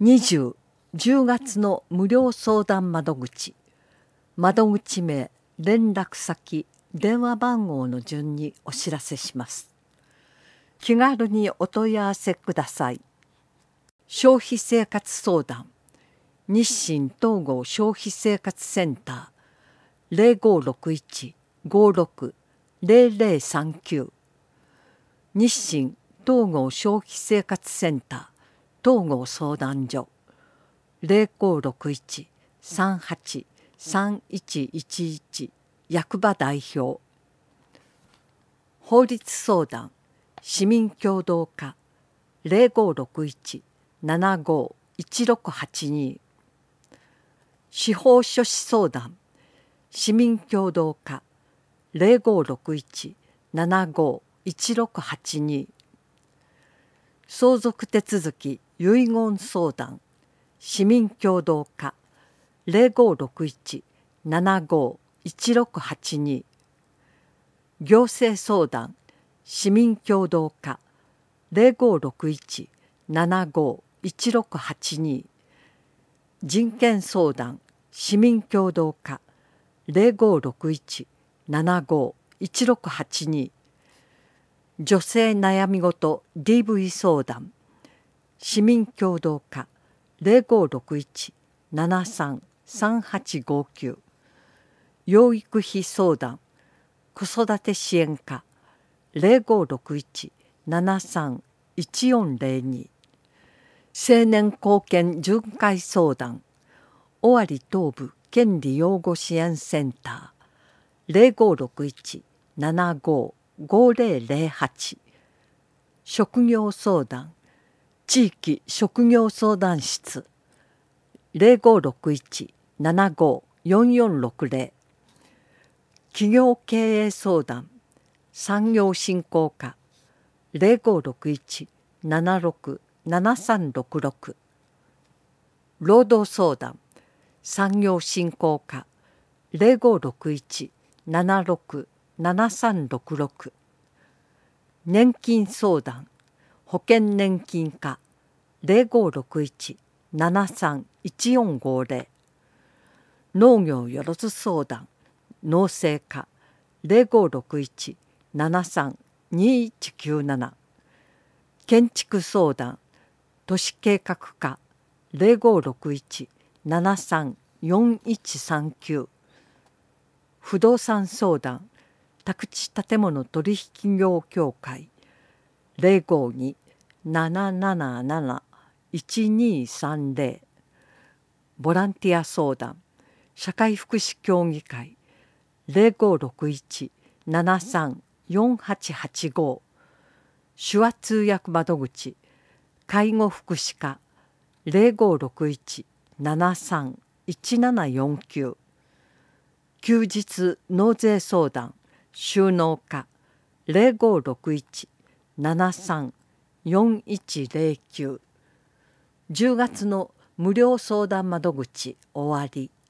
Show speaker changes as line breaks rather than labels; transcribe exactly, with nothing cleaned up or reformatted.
にじゅう、じゅうがつの無料相談窓口、窓口名、連絡先、電話番号の順にお知らせします。気軽にお問い合わせください。消費生活相談、日清東郷消費生活センター ゼロごろくいち ごろく ゼロゼロさんきゅう、日清東郷消費生活センター東郷相談所 ゼロごろくいち さんはち さんいちいちいち 役場代表、法律相談市民協働課 ゼロごろくいち ななごいちろくはちに、司法書士相談市民協働課 ゼロごろくいち ななごいちろくはちに、相続手続き遺言相談市民協働課 ゼロごろくいち ななごいちろくはちに、行政相談市民協働課 ゼロごろくいち ななごいちろくはちに、人権相談市民協働課 ゼロごろくいち ななごいちろくはちに、女性悩み事 ディーブイ 相談市民協働課 ゼロごろくいち ななさん さんはちごきゅう、養育費相談子育て支援課 ゼロごろくいち ななさん いちよんゼロに、青年貢献巡回相談尾張東部権利擁護支援センター ゼロごろくいち ななご ごゼロゼロはち、職業相談地域職業相談室 ゼロごろくいち ななご よんよんろくゼロ、企業経営相談産業振興課 ゼロごろくいち ななろく ななさんろくろく、労働相談産業振興課 ゼロごろくいち ななろく ななさんろくろく、年金相談保険年金課 ゼロごろくいち ななさん いちよんごゼロ、農業よろず相談農政課 ゼロごろくいち ななさん にいちきゅうなな、建築相談都市計画課 ゼロごろくいち ななさん よんいちさんきゅう、不動産相談宅地建物取引業協会 ゼロごに なななななな いちにさんゼロ、ボランティア相談社会福祉協議会 ゼロごろくいち ななさん よんはちはちご、手話通訳窓口介護福祉課 ゼロごろくいち ななさん いちななよんきゅう、休日納税相談収納課 ゼロごろくいち ななさん よんいちゼロきゅう、じゅうがつの無料相談窓口終わり。